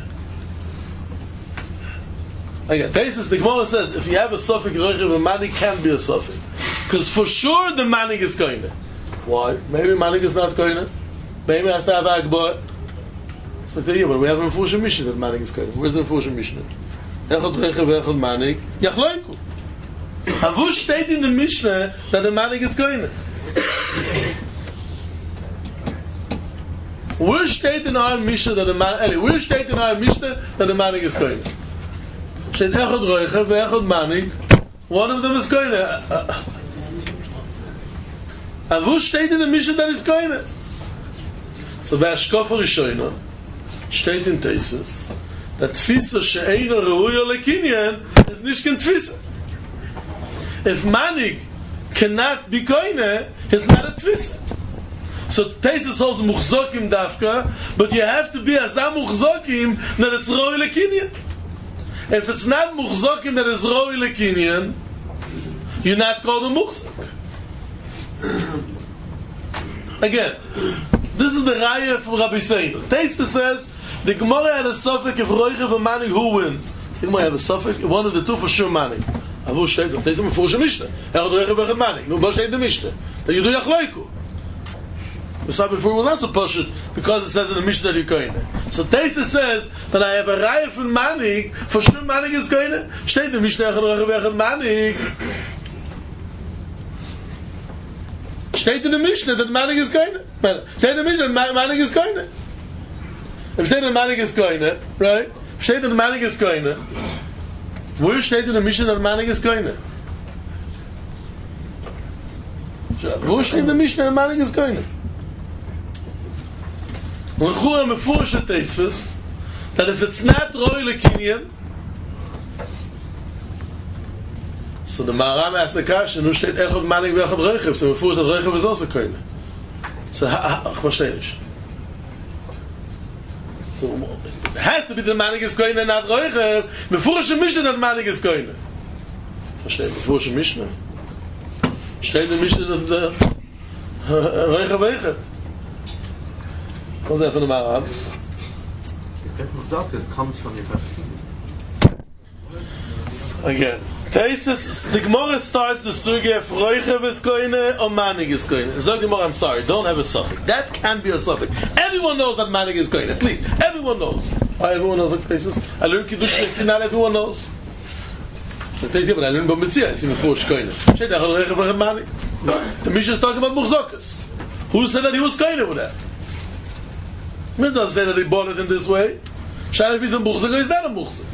Again, the Gemara says if you have a suffix roichev, a manig can be a suffix, because for sure the manig is koine. Why? Maybe manig is not koine. Maybe it has to have Agboy. So yeah, but we have a Mefurish Mishnah that manig is koine. Where's the Mefurish Mishnah? Echod roichev, echod manig, yachloiku. Avu steht in the Mishnah that the manig is koine. Where steht in our Mishnah that the manig? Where steht in our Mishnah that the manig is koine? Steht echod roichev, echod manig. One of them is koine. Avu steht in the Mishnah that is koine. So בהשקפה ראשונה steht in Tosfos that tfisa she'eina reuya lekinyan is nicht kein tfisa. If manig cannot be koine, it's not a tfisa. So Tosfos hold muchzokim dafka, but you have to be azam muchzokim that it's reuya lekinyan. If it's not muchzokim that is reuya lekinyan, you're not called a muchzok. Again, this is the raya from Rabbi Seinu. Tosfos says the Gemara had a suffix of roichev and manig. Who wins? The Gemara have a suffix. One of the two for sure manig. Avu steht. Tosfos Mefurish Mishnah. Echad roichev echad manig. No, but steht the Mishnah that you do yachloiku. We saw before it was not so pushed because it says in the Mishnah that you koine. So Tosfos says that I have a raya from manig. For sure manig is koine. Steht the Mishnah echad roichev echad manig. Steht in the Mishnah that manig is koine. Steht in the Mishnah that manig is koine. If steht in the manig is koine, right? Steht in the manig is koine. Where steht in the Mishnah that manig is koine? Where steht in the Mishnah that manig is koine? L'chura mefurish at Tosfos that if it's not roi lekinyan, so the Maharam asked the question, who steht echod manig ve'echod roichev? So mefurish that roichev is also koine. So ach verstehe ich. So it has to be the manig is koine, not roichev. Mefurish Mishnah that manig is koine. Verstehe mefurish Mishnah. Steht in Mishnah that the roichev ve'echod. Was that from the Maharam? This comes from your Again, Tosfos, the Gemara starts the sugi of roichev is koine or manig is koine. Zog the Gemara, I'm sorry, don't have a suffix. That can't be a suffix. Everyone knows that manig is koine. Please, everyone knows. Why everyone knows like Tosfos? I learned Kiddush Sinai, everyone knows. So Tosfos, but I learned B'Metzia, I see Mefurish koine. Sheit echad roichev echad manig. The Mishnah is talking about muchzokas. Who said that he was koine with that? It doesn't say that he bought it in this way. Shana if he's a muchzak or he's not a muchzak.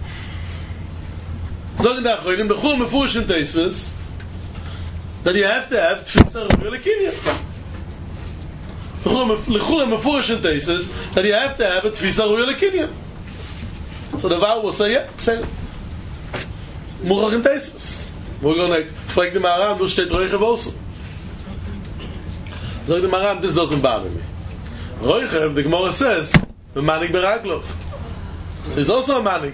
Sagen the Achronim, the Chur Mefurish in Tosfos that you have to have tfisa reuya lekinyan. The Chur Mefurish in Tosfos that you have to have a tfisa reuya lekinyan. So the vow will say, yeah, say it. Muchach in Teisves. We're going to frag the Maram, du steht Roichev also. Sag the Maram, this doesn't bother me. Roichev, the Gemara says, the Manik Beraglov. So he's also a Manik.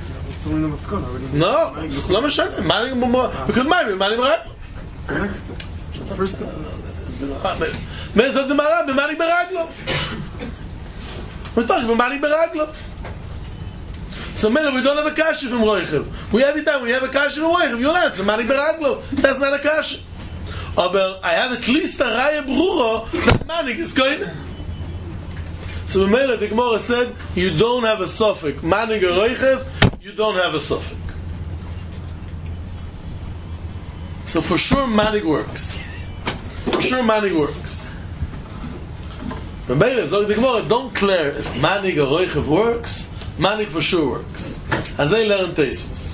No, לא משנה. Manik, because Manik Beraglov. First Man sagt the Maram, the Manik Beraglov. We're talking about Manik Beraglov. So man, we don't have a kasha from Roichev. We every time we have a kasha from Roichev, you'll answer Manik Beraglov. That's not a kasha. But I have at least a Raya Bruro that Manik is going. So the Gemara said, you don't have a suffix. Manik or Roichev, you don't have a suffix. So for sure Manik works. For sure Manik works. But the Gemara don't clear if Manik or Roichev works, Manik for sure works. As they learn Teisves.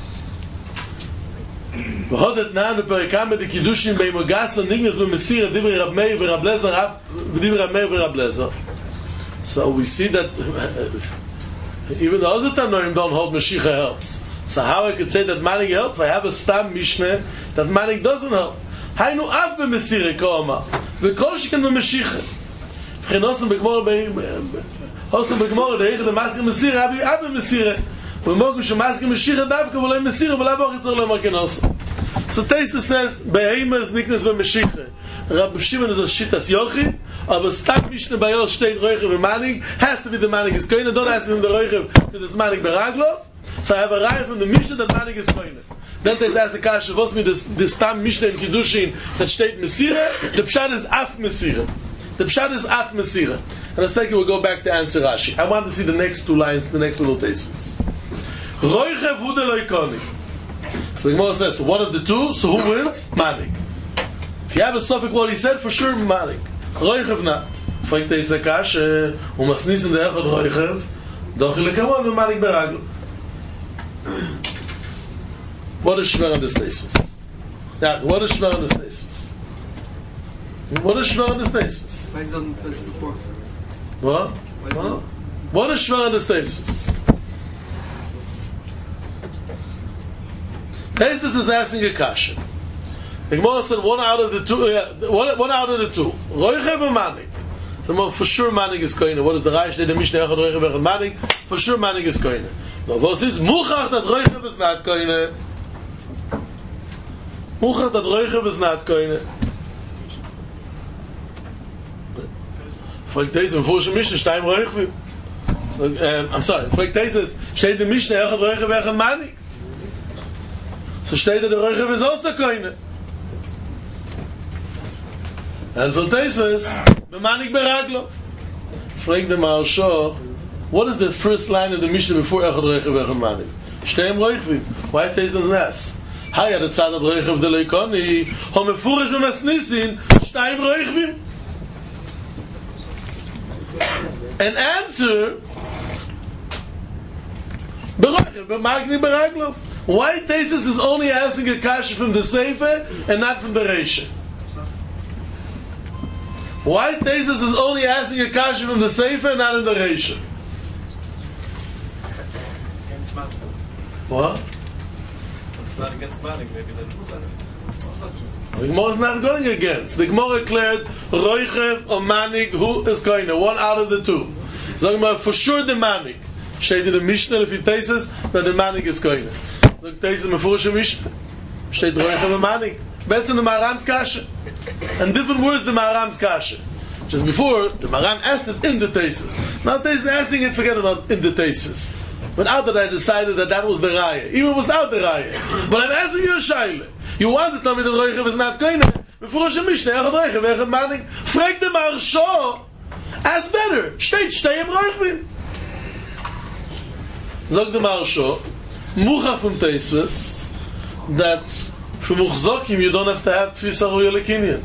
והודת נען בפרקם את הקידושים בימוגס ונגנס במסיר דברי רב מאיר ורב לזר ודברי רב מאיר ורב לזר. So we see that even the other Tanoim don't hold Mashiach helps. So how I could say that Manik helps? I have a stam Mishnah that Manik doesn't help. היינו אף במסיר כאומה וכל שכן במשיחה. וכנוסם בגמור דהיך דמאסקר מסיר אבי אב במסירה. ומוגו שמאסקר משיחה דווקא ולא מסירה ולא בוחר צריך לומר כנוסם. So Teisa says, Behemoth Niknas B'Meshicha. Rabbi Shimon is a Shittas Yochid, but Stam Mishnah Bayol Shtein Roichev and Manik has to be the Manik is Koine. Don't ask him the Roichev because it's Manik Beraglov. So I have a raya from the Mishnah that Manik is Koine. Then Teisa asks a Kasha, what's me the Stam Mishnah in Kiddushin that Shteit Mesira? The Pshat is Af Mesira. The Pshat is Af Mesira. And a second we'll go back to answer Rashi. I want to see the next two lines, the next little Teisvus. Roichev Hu de Loikoni. So the Gemara says, one of the two, so who wins? Manik. If you have a suffix what he said, for sure Manik. Roichev not. Fragt Teisa Kasha, umasnis in der Echad Roichev, doch lekamon be Manik Beraglo. What is Shver on this basis? Yeah, what is Shver on this basis? What is Shver on this basis? Why is it on the basis before? What? What is Shver on this basis? Tesis is asking a kasha. The Gemara said one out of the two. One out of the two. Roichev or Manik. So for sure Manik is koine. What is the Reish? The Mishnah Echad Roichev Echad Manik. For sure Manik is koine. Now what is Muchach that Roichev is not koine? Muchach that Roichev is not koine. Fragt Tesis, before she Mishnah Stein Roichev. I'm sorry. Fragt Tesis, steht the Mishnah Echad Roichev Echad Manik. So steht der Roichev is also koine. And for Teisves, B'Manik Beraglo. Frag the Maharsha, what is the first line of the Mishnah before Echad Roichev Echad Manik? Shteim Roichvim. Why Teis doesn't ask? Haya the tzad of Roichev de Leikoni, ho mefurish b'masnisin, Shteim Roichvim. An answer, B'Roichev, B'Manik Beraglo. Why Tesis is only asking a kasha from the Sefer and not from the Reisha? Why Tesis is only asking a kasha from the Sefer and not in the Reisha? What? It's not against Manik, maybe then. The Gemara is not going against. The Gemara declared Roichev or Manik, who is going to? One out of the two. So the Gemara, for sure the Manik. Steht in the Mishnah, if he Tesis, that the Manik is going to. So Tesis Mefurish Mishnah. Steht Roichev or Manik. Better than the Maharam's kasha. And different words the Maharam's kasha. Just before, the Maharam asked it in the Tesis. Now Tesis asking it, forget about in the Tesis. Without that I decided that was the Raya. Even without the Raya. But I'm asking you a shaila. You want to tell me that Roichev is not koine? Mefurish Mishnah, Echad Roichev, Echad Manik. Frag the Maharsha. Ask better. Steht Shteim Roichvim. Zog the Maharsha. Muchach from Teisves. That for Muchzokim you don't have to have Tfisa Ruya Lekinyan.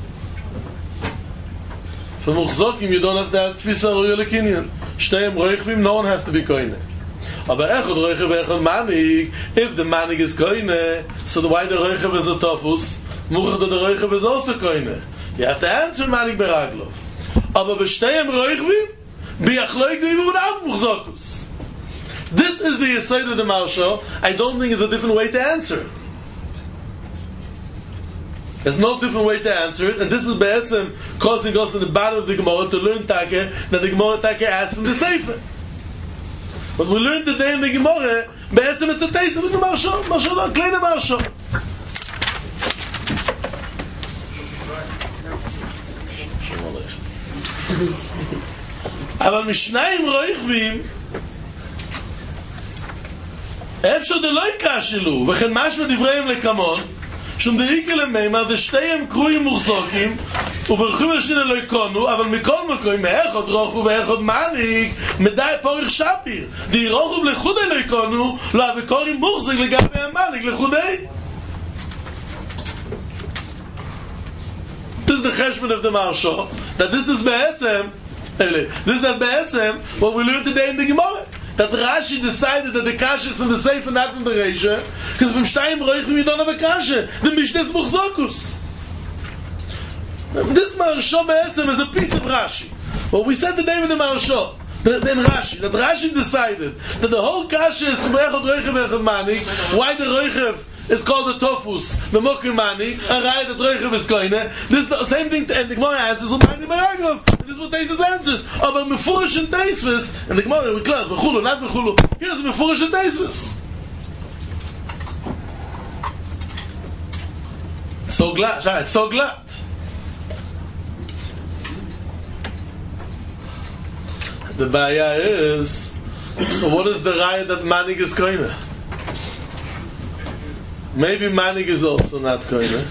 For Muchzokim you don't have to have Tfisa Ruya Lekinyan. Shteim Roichvim, no one has to be koine. Aber Echad Roichev Echad Manik, if the Manik is koine, so why the Roichev is a Tofus? Muchach that the Roichev is also koine. You have to answer Manik Beraglov. Aber B'Shteim Roichvim, B'Yachloik even without Muchzokus. This is the Yesod of the Maharsha. I don't think it's a different way to answer it. There's no different way to answer it, and this is Be'etzem causing us in the bottom of the Gemara to learn Take, that the Gemara Take asks from the Sefer. But we learned today in the Gemara, Be'etzem it's a taste of the Marsha, a kleine Marsha. אבל משניים רויכבים אפשר דלא יקשלו וכן משהו דבריהם לקמון שום דאיקה למימר דשתיהם קרויים מוחזוקים וברחים לשנינה לא יקונו אבל מכל מקום מאחד רוחו ואחד מניק מדי פורך שפיר די רוחו לחודי לא יקונו לא וקורים מוחזק לגבי המניק לחודי. This is the cheshbon of the Marsha, that this is Be'etzem, what we learned today in the Gemara. That Rashi decided that the kasha is from the Sefer, not from the Reisha, because from Shtayim Roichim you don't have a kasha. The Mishnah is Muchzokus. This Marsha Be'etzem is a piece of Rashi. What we said today with the Marsha, then Rashi, that Rashi decided that the whole kasha is from Echad Roichim Echad Manik. Why the Roichim is called the Tofus, the Mokimani, a Raya that Roichev is Koine. This is the same thing, and the Gemara answers, Umani Baragrov. This is what Teisus answers. But Mefurish and Teisus, and the Gemara, we clear, V'chulu, not V'chulu. Here's Mefurish and Teisus. So glad, it's so glad. The Baya is, so what is the Raya that Manik is Koine? Maybe Manik is also not Koine.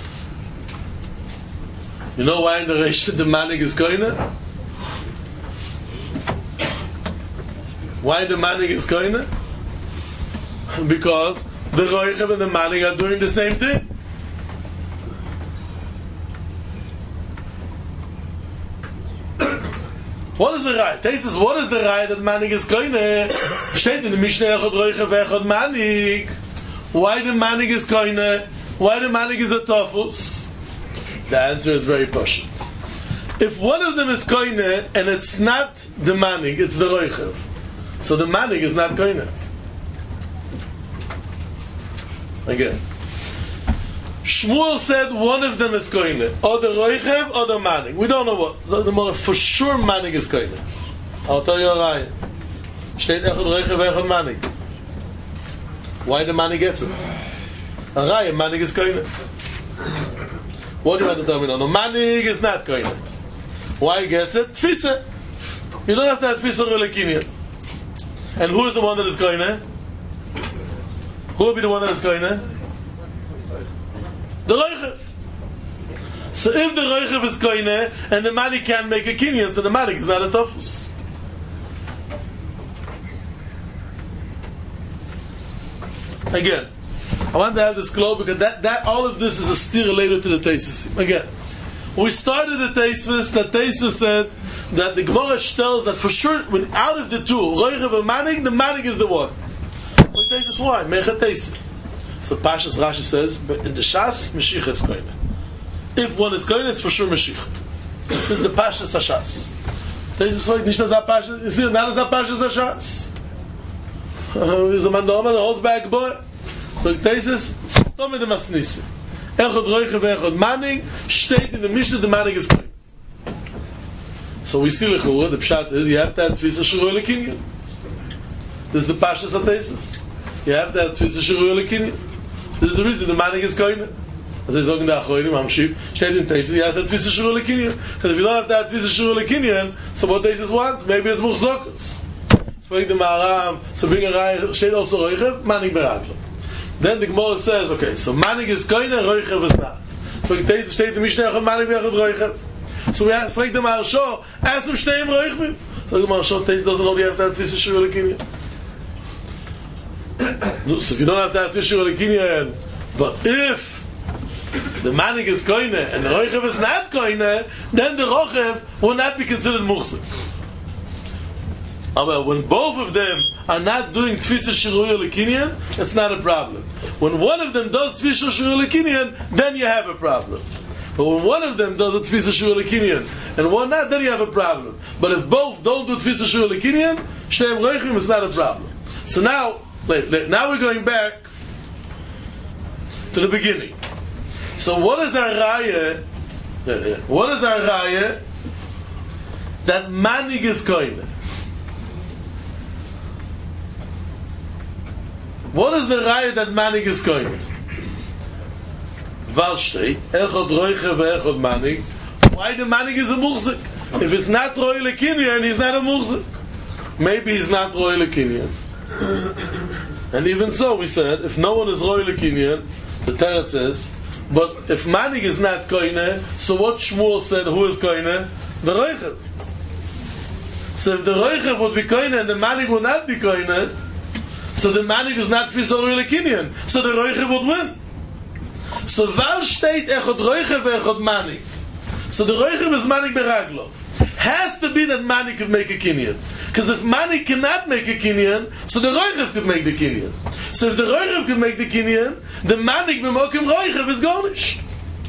You know why in the Reisha the Manik is Koine? Why the Manik is Koine? Because the Roichev and the Manik are doing the same thing. What is the Raya? Teisus, what is the Raya that Manik is Koine? Steht in the Mishnah Echad Roichev Echad Manik. Why the Manik is Koine? Why the Manik is a Tofus? The answer is very pashut. If one of them is Koine and it's not the Manik, it's the Roichev. So the Manik is not Koine. Again. Shmuel said one of them is Koine. Or the Roichev or the Manik. We don't know what. So the more for sure Manik is Koine. I'll tell you a lie. Steht Echad Roichev Echad Manik. Why the Manik gets it? A Raya, Manik is Koine. What do you want to tell me now? No, Manik is not Koine. Why he gets it? Tfisa. You don't have to have Tfisa Rulekinia. And who is the one that is Koine? Who will be the one that is Koine? The Roichev. So if the Roichev is Koine and the Manik can't make a Kinyan, so the Manik is not a Tofus. Again, I want to have this globe because that all of this is a steer related to the Teisus. Again, we started the Teisus. The Teisus said that the Gemara tells that for sure, when out of the two, Roichev and Manik, the Manik is the one. Well, Teisus, why? Mecha Teisus. So Pashas Rashi says, but in the Shas, Mashiach is Koine. If one is Koine, it's for sure Mashiach. This is the Pashas Hashas. Teisus sagt nicht nur Pashas. You see, not as Pashas Hashas. Is a man da oben, der Holzberg boy. So Teisus, stop mit dem Asnisse. Echad Roichev Echad Manik, steht in the Mishnah, the Manik is Koine. So we see Lechura, the Pshat is, you have to have Tfisa Shiroi Lekinyan. This is the Pashas HaTeisus. You have to have Tfisa Shiroi Lekinyan. This is the reason the Manik is Koine. As I say, the Achoinim, Hamshib, steht in Teisus, you have to have Tfisa Shiroi Lekinyan. Because if you don't have to have Tfisa Shiroi Lekinyan, so what Teisus wants, maybe it's Muchzokus. Frag the Maharam, so bring a Raya, steht also Roichev, Manik Beraglo. Then the Gemara says, okay, so Manik is Koine, Roichev is not. Frag Teisus, steht in Mishnah, Manik Beraglo, Roichev. So we ask, frag the Maharsho, ask him, Shteim Roichvim. So the Maharsho, Teisus doesn't know you have to have Tfisa Shiroi Lekinyan. So if you don't have to have Tfisa Shiroi Lekinyan, but if the Manik is Koine and the Roichev is not Koine, then the Roichev will not be considered Muchzik. Well, when both of them are not doing Tfisa Shiroi Lekinyan, it's not a problem. When one of them does Tfisa Shiroi Lekinyan, then you have a problem. But when one of them does a Tfisa Shiroi Lekinyan and one not, then you have a problem. But if both don't do Tfisa Shiroi Lekinyan, Shteim Roichim is not a problem. So now we're going back to the beginning. So what is our raya? What is our raya? That manig is koine. What is the raya that manig is koine? Val steht, echod roiche ve'echod manig. Why the manig is a muhzik? If it's not roy lekinyan, he's not a muhzik. Maybe he's not roy lekinyan. And even so, we said, if no one is roy lekinyan, the Teretz says, but if manig is not koine, so what Shmuel said, who is koine? The roiche. So if the roiche would be koine and the manig would not be koine, so the manig is not fisal roy lekinyan. So the roiche would win. So Val steht echod roiche ve'echod manig. So the roiche is manig beraglo. Has to be that manig could make a kinyan. Because if manig cannot make a kinyan, so the roiche could make the kinyan. So if the roiche could make the kinyan, the manig b'mokim roiche is garnish.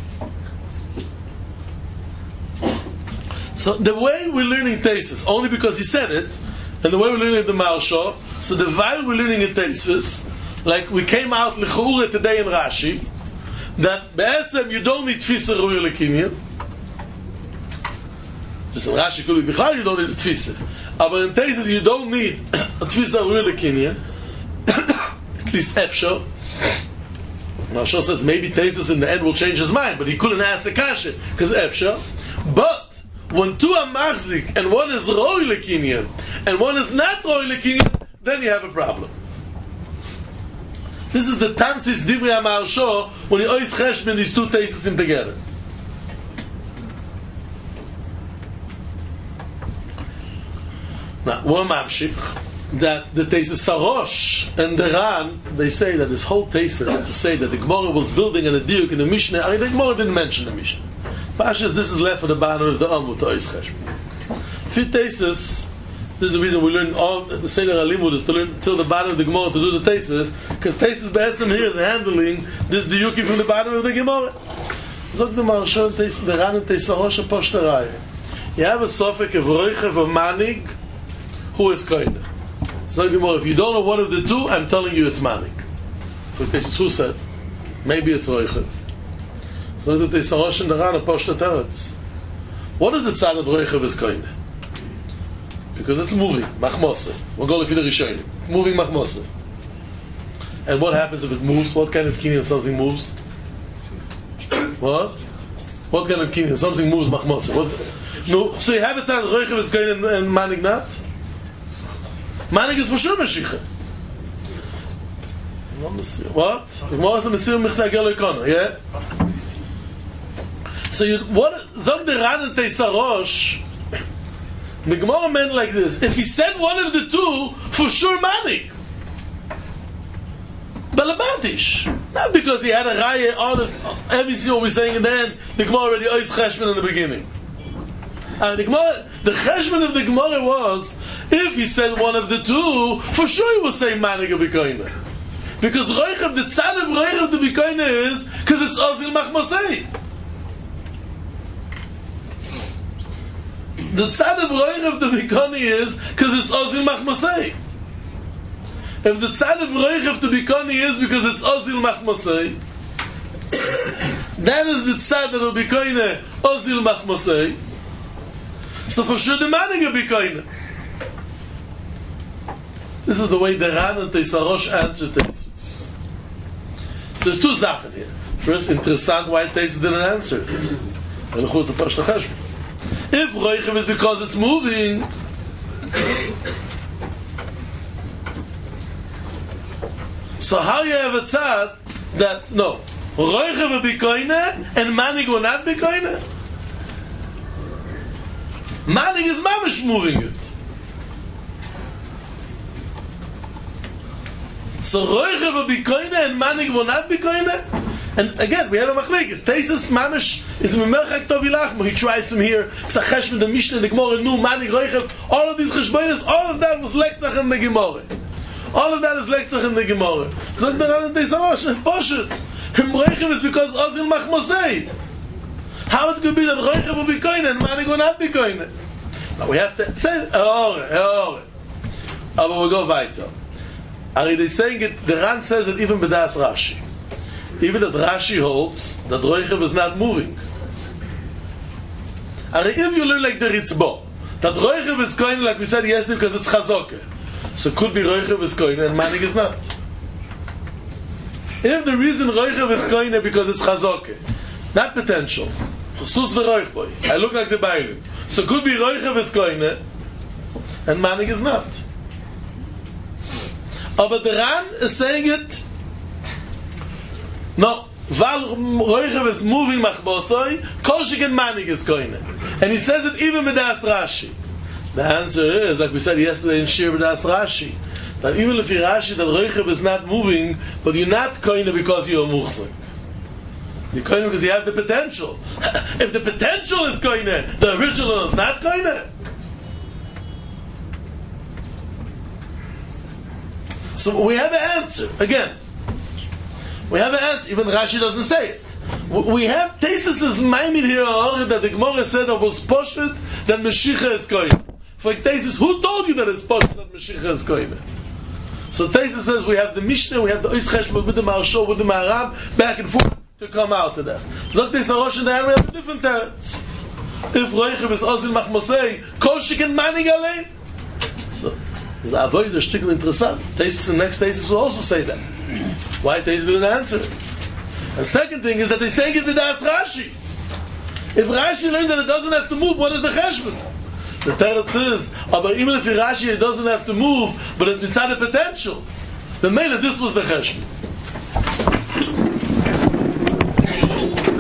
So the way we're learning Tesis, only because he said it, and the way we're learning the Maharsha, so the while we're learning a Tesis, like we came out l'chura today in Rashi, that be'etzem you don't need tfisa roya lekinyan. Just in Rashi kuli bichlal you don't need a tfisa. But in Tesis you don't need a tfisa roya lekinyan. At least Efsha. Now Shah says maybe Tesis in the end will change his mind, but he couldn't ask the kasha because Efsha. But when two are machzik and one is roya lekinyan and one is not roya lekinyan, then you have a problem. This is the Tantzis Divrei HaMaharsha when he always cheshbon these two Tesis in together. Now, one mamshich that the Tesis Sarosh and the Ran, they say that this whole Tesis to say that the Gemara was building an Diuk in the Mishnah. I mean, the Gemara didn't mention the Mishnah. Pashas, this is left for the bottom of the Amud to always cheshbon. Fit Tesis. This is the reason we learn all the Seder HaLimud is to learn till the bottom of the Gemara to do the Tesis, because Tesis Be'etzem here is handling this diyuki from the bottom of the Gemara. Zog the Maharsha the Ran and Tesis Sarosh and Poshtaraya. You have a Sofek of Roiche of Manig, who is Koine. Zog the Gemara, if you don't know one of the two, I'm telling you it's Manig. So Tesis who said, maybe it's Roiche. Zog the Tesis Sarosh and the Ran and Poshtaraya. What is the tzad of Roiche of is Koine? Because it's moving, machmose. We'll go to the Rishonim. Moving machmose. And what happens if it moves? What kind of kinyan something moves? What? What kind of kinyan something moves machmose? What? No. So you have it as roichev is koin and manig not. Manig is for sure mashiach. What? Yeah. So you what? Zog the Ran and Teisarosh. The Gemara meant like this: if he said one of the two, for sure manik. Balabatish. Not because he had a raya on everything what we're saying in the end. The Gemara already ois cheshbon in the beginning. And the cheshbon of the Gemara was, if he said one of the two, for sure he will say manik or bikoina. Because roichav, the tzad of roichav the bikoina is because it's ozil machmosei. The tzad of roichav of the bikoni is because it's ozil machmosei. If the tzad of roichav of the bikoni is because it's ozil machmosei, that is the tzad of the bikoina ozil machmosei. So for sure the manig of bikoina. This is the way the Ran and Teisarosh answered this. So there's two Sachen here. First, interessant why Teis didn't answer it. And if roichav is because it's moving, so how you have a tzad that no roichav will be koine and manig will not be koine? Manig is mamish moving it. So roichav will be koine and manig will not be koine. And again, we have a machlekes. Teisus mamish is memerchak tovilachmo. He tries from here. Ksacheshme the Mishnah, the Gemara, nu manig roichav. All of these cheshbonos, all of that was lektzach in the Gemara. All of that is lektzach in the Gemara. So the Ran and Teisarosh poshut. Him roichav is because ozil machmosei. How it could be that roichav will be koine and manig will not be koine? Now we have to say but we'll go weiter. Are they saying it? The Ran says it even b'das Rashi. even that Rashi holds that Roichev is not moving. And if you learn like the Ritzbo, that Roichev is going, like we said yesterday, because it's Chazoke. So it could be Roichev is going and Manig is not. If the reason Roichev is going is because it's Chazoke, not potential. Sus v'Roichboi. I look like the Bailim. So it could be Roichev is going and Manig is not. But the Ran is saying it. No. Val Roichev is moving Machbosoi, Kol Sheken Manig is going. And he says it even with Das Rashi. The answer is, like we said yesterday in Shir with Das Rashi, that even if you're Rashi, that Roichev is not moving, but you're not koine because you're muchzik. You're koine because you have the potential. If the potential is koine, the original is not koine. So we have an answer. Again, we have an answer. Even Rashi doesn't say it. We have Tesis is Maimid here that the Gemara said that was poshet that Meshicha is koine. For Tesis, who told you that it's poshet that Meshicha is koine? So Tesis says we have the Mishnah, we have the Ois Cheshbon with the Maharsho, with the Maharab, back and forth to come out to that. Zok Tesis Rosh and Diane, we have a different teretz. If Roichev is Ozil Machmosei, Kol Sheken Manig Alein. So, is Avoid a stickle interessant. Tesis and next Tesis will also say that. Why Tesis didn't answer it? The second thing is that they're saying it with Das Rashi. If Rashi learned that it doesn't have to move, what is the cheshbon? The teretz is, but even if Rashi it doesn't have to move, but it's beside the potential, then maybe this was the cheshbon.